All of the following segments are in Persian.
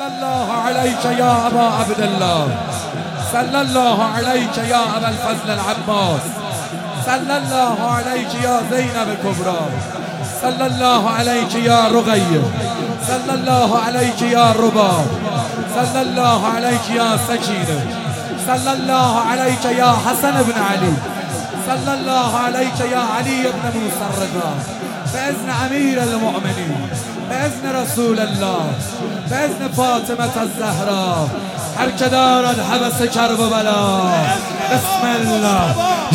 صلى الله عليك يا أبا عبد الله، صلى الله عليك يا أبا الفضل العباس، صلى الله عليك يا زينب الكبرى، صلى الله عليك يا رقية، صلى الله عليك يا رباب، صلى الله عليك يا سكينة، صلى الله عليك يا حسن بن علي، صلى الله عليك يا علي بن موسى الرضا، بإذن أمير المؤمنين، بإذن رسول الله، بإذن فاطمة الزهراء، هر که دارد حبس کرب و بلا. بسم الله.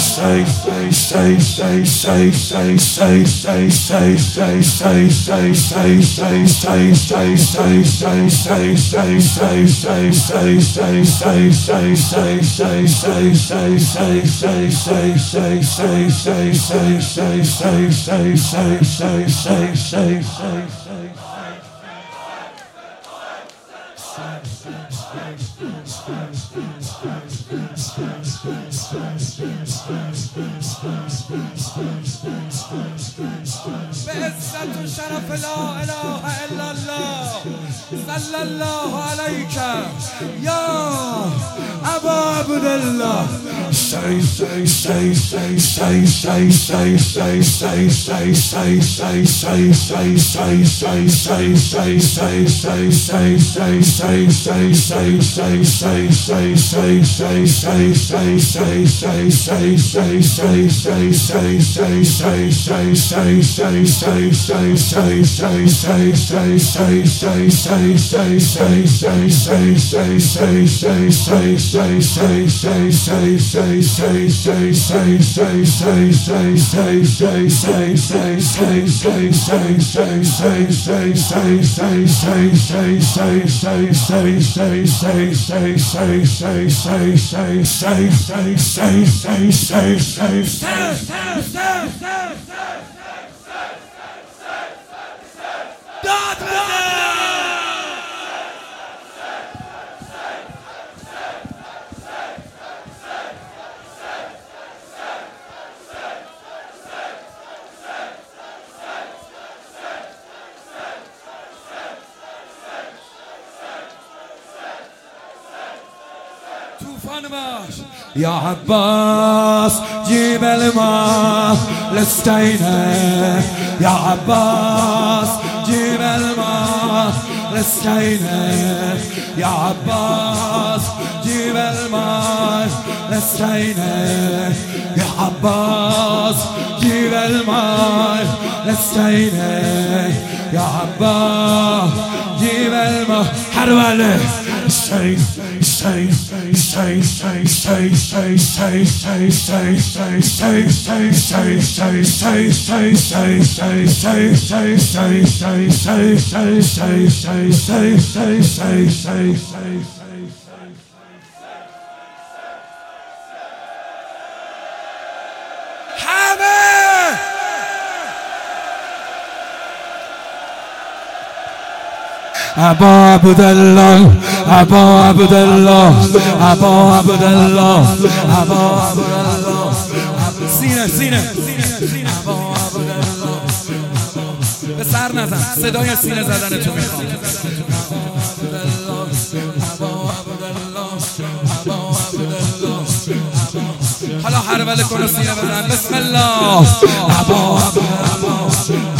بعزة شرف لا إله إلا الله، صلى الله عليك يا أبا عبد الله. يا عباس جيب الماء للسكينة، يا عباس جيب الماء للسكينة، يا عباس جيب الماء للسكينة، يا عباس جيب الماء للسكينة، يا عباس جيب الماء حرولة. أبا عبد الله، أبا عبد الله، أبا عبد الله، أبا عبد الله، سینه سینه أبا عبد الله. به سر نزن، صدای سینه زدن تو میخوام. حالا هر وله کن و سینه بزن. بسم الله. أبا عبد الله.